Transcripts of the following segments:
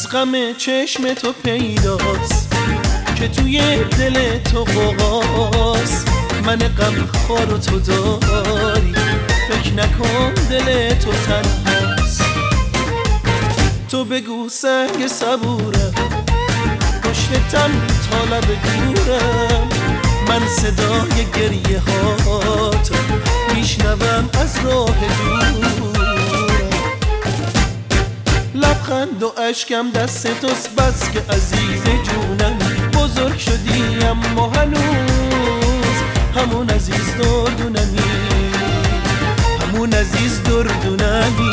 غم چشم تو پیداست که توی دل تو غوغاست. من غم خوار و تو داری، فکر نکن دل تو تنهاست. تو بگو سنگ صبورم، پشتم تا لب دورم. من صدای گریه هاتو میشنوم از راه دورم. لبخند و اشکم دست توست بس که عزیز جونم. بزرگ شدی اما هنوز همون عزیز دردونمی، همون عزیز دردونمی.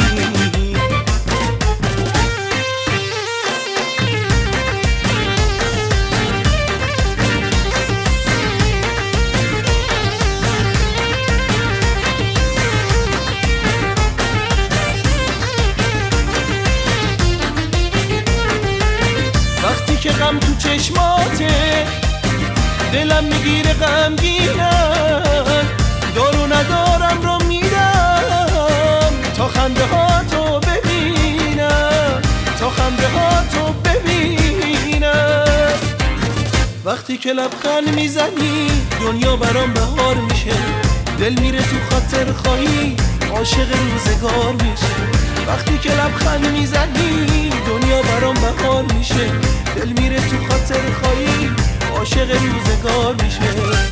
وقتی که غم تو چشماته دلم میگیره غمگینم. دارو ندارم رو میدم تا خنده ها تو ببینم، تا خنده ها تو ببینم. وقتی که لبخند میزنی دنیا برام بهار میشه. دل میره تو خاطر خواهی، عاشق روزگار میشه. وقتی که لبخند میزنی دنیا برام بهار میشه. دل میره تو خاطر خواهی، عاشق روزگار میشه.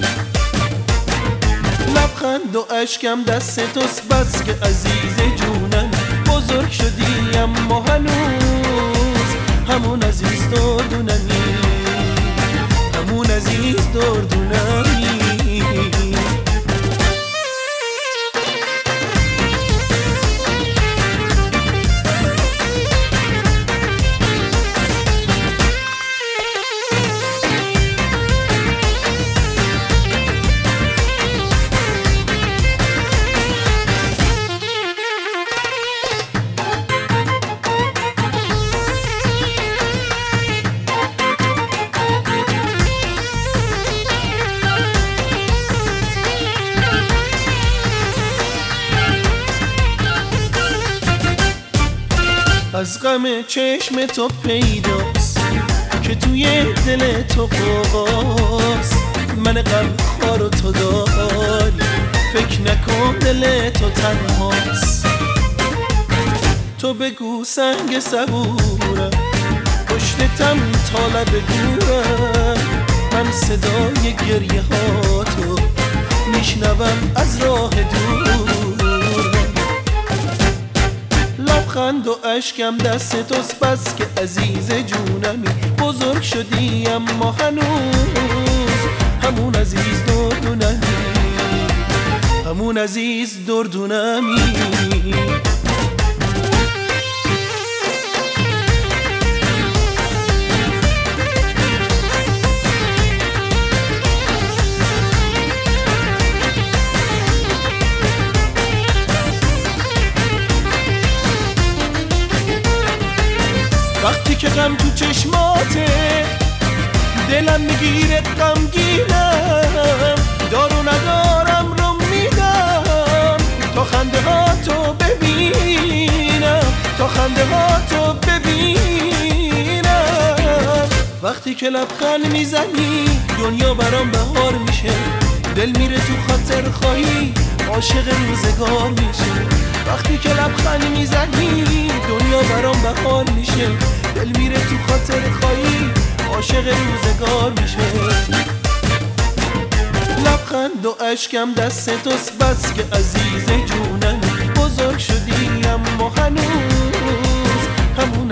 لبخند و اشکم دست توست بس که عزیز جونم. بزرگ شدی اما هنوز همون عزیز دردونمی، همون عزیز دردونمی. از غم چشم تو پیداست که توی دل تو غوغاست. من غم خوار و تو داری، فکر نکن دل تو تنهاست. تو بگو سنگ صبورم، پشتم تا لب دورم. من صدای گریه هاتو میشنوم از راه دورم. لبخند و اشکم دست توست بس که عزیز جونمی. بزرگ شدی اما هنوز همون عزیز دردونمی، همون عزیز دردونمی. وقتی که غم تو چشماته دلم میگیره غمگینم. دارو ندارم رو میدم تا خنده ها تو ببینم، تا خنده ها تو ببینم. وقتی که لبخند میزنی دنیا برام بهار میشه. دل میره تو خاطر خواهی، عاشق روزگار میشه. وقتی که لبخند میزنی دنیا برام بهار میشه. دل میره تو خاطر خواهی، عاشق روزگار میشه. لبخند و اشکم دست توست بس که عزیز جونم. بزرگ شدی اما هنوز همون